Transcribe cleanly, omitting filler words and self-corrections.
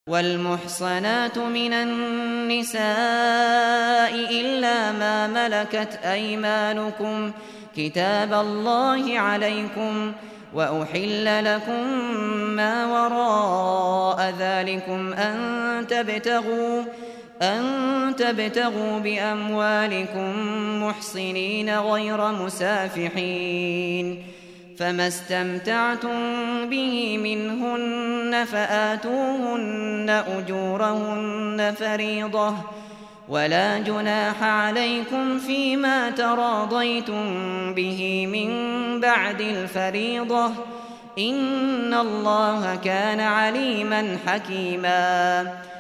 والمحصنات من النساء إلا ما ملكت أيمانكم كتاب الله عليكم، وأحل لكم ما وراء ذلكم أن تبتغوا بأموالكم محصنين غير مسافحين، فما استمتعتم به منهن فآتوهن أجورهن فريضة، ولا جناح عليكم فيما تراضيتم به من بعد الفريضة، إن الله كان عليما حكيما.